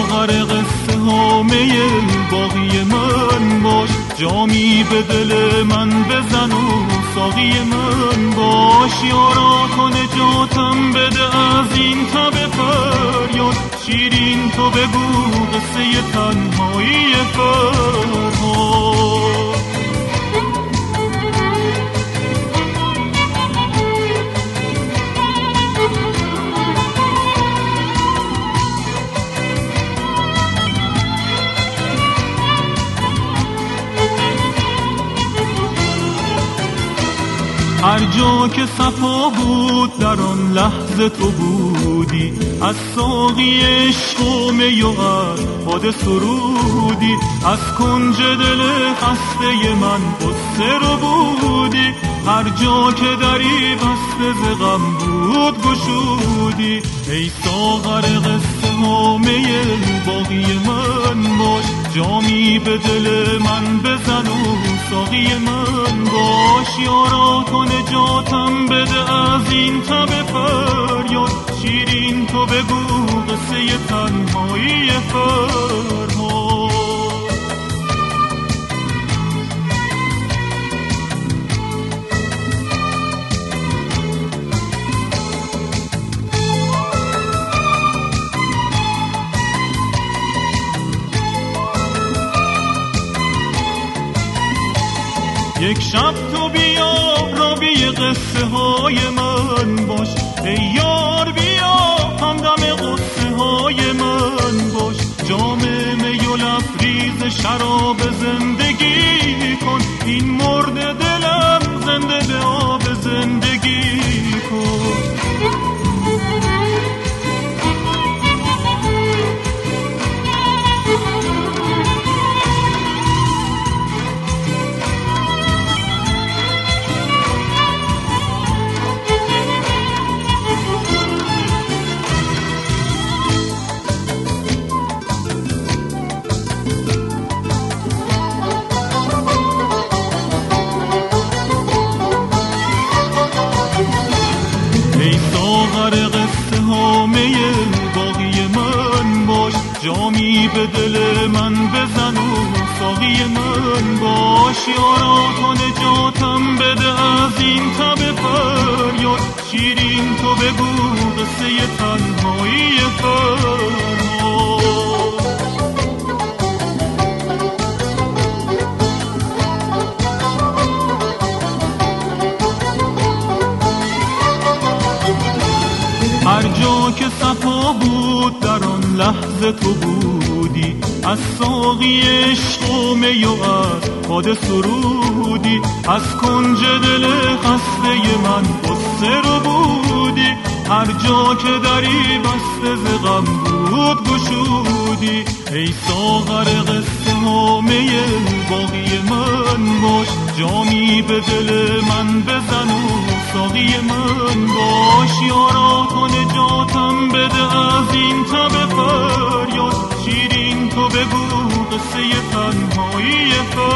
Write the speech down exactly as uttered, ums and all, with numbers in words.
ساغر قصه ها می باقی من باش، جامی به دل من بزن و ساقی من باش. یارا تو نجاتم بده از این تب فریاد، شیرین تو بگو قصه تنهایی فرهاد. هر جا که صفا بود در آن لحظه تو بودی، از ساقی عشق و می و عرباد سرودی، از کنج دل خسته من قصه رو بودی، هر جا که دری بسته ز غم بود گشودی. ای ساغر قصه ها می باقی من باش، جامی به دل من بزن و ساقی من باش. یارا تو نجاتم بده از این تب فریاد، شیرین تو بگو قصه تنهایی فرهاد. یک شب تو بیا راوی قصه های من باش، ای یار بیا همدم قصه های من باش. جام می و لبریز شراب زندگی کن، این مرده دلم زنده به آب زندگی کن. جامی به دل من بزن و ساقی من باش. یارا تو نجاتم بده از این تب فریاد، شیرین تو بگو قصه تنهایی فرهاد. هر جا که صفا بود در آن لحظه تو بودی، از ساقی عشق و می و عرباد سرودی، از کنج دل خسته من قصه رو بودی، هر جا که دری بسته ز غم بود گشودی. ای ساغر قصه ها می باقی من باش، جامی به دل من بزن و ساقی من باش. یارا تو نجاتم بده از این تب فریاد، شیرین تو بگو قصه تنهایی فرهاد.